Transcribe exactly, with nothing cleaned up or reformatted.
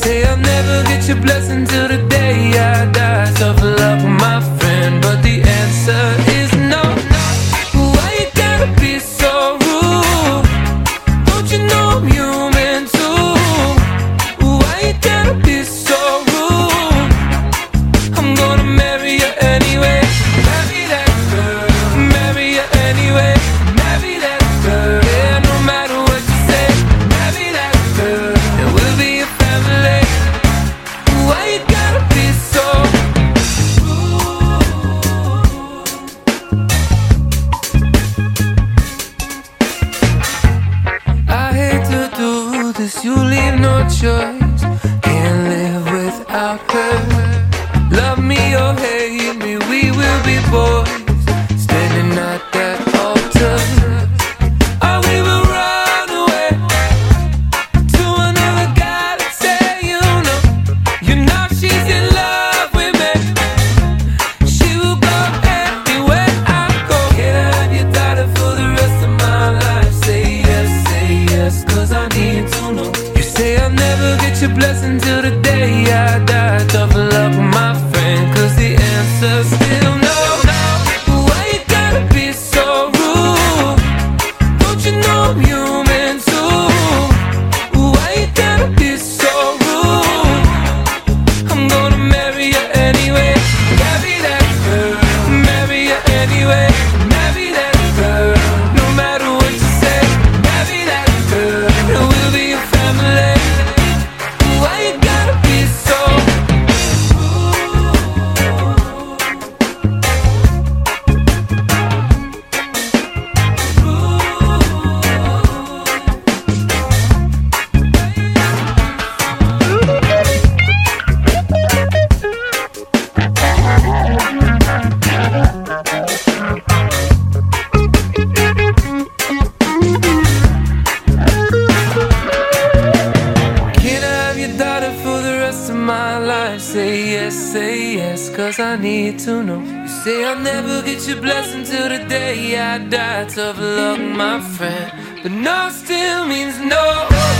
say I'll never get your blessing till the day I die. Tough love, my friend, but the answer is no. Why you gotta be so rude? Don't you know I'm human too? Why you gotta be so rude? I'm gonna marry you anyway. Marry that girl, marry you anyway. Marry that girl, yeah, no matter what you say. Marry that girl, and we'll be a family. Why you gotta be so rude? I hate to do this, you leave no choice. Can't live without her. Love me or hate me, we will be boys, standing at that altar. Or we will run away to another guy that say you know, you know she's in love with me. She will go anywhere I go. Can I have your daughter for the rest of my life? Say yes, say yes, cause I need to know. You say I'll never get your blessing till the day I die. Tough love, my friend, cause the answer's still no. Why you gotta be so rude? Don't you know I'm human too? Why you gotta be so rude? I'm gonna marry you anyway. Marry that girl, marry you anyway. Marry that girl, no matter what you say. Marry that girl, and we'll be a family. Why you gotta be so Can I have your daughter for the rest of my life? Say yes, say yes, cause I need to know. You say I'll never get your blessing till the day I die. Tough luck, my friend, but no still means no.